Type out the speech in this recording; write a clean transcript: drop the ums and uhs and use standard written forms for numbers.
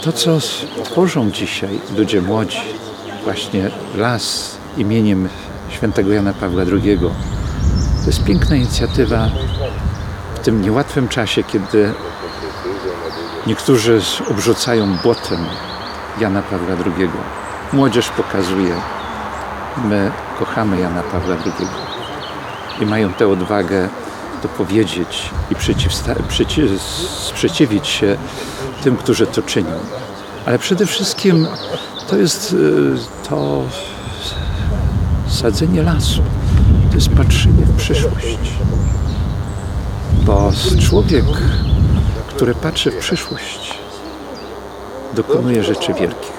To, co tworzą dzisiaj ludzie młodzi, właśnie las imieniem świętego Jana Pawła II, to jest piękna inicjatywa w tym niełatwym czasie, kiedy niektórzy obrzucają błotem Jana Pawła II. Młodzież pokazuje, my kochamy Jana Pawła II i mają tę odwagę to powiedzieć i sprzeciwić się tym, którzy to czynią. Ale przede wszystkim to jest to sadzenie lasu, to jest patrzenie w przyszłość. Bo człowiek, który patrzy w przyszłość, dokonuje rzeczy wielkich.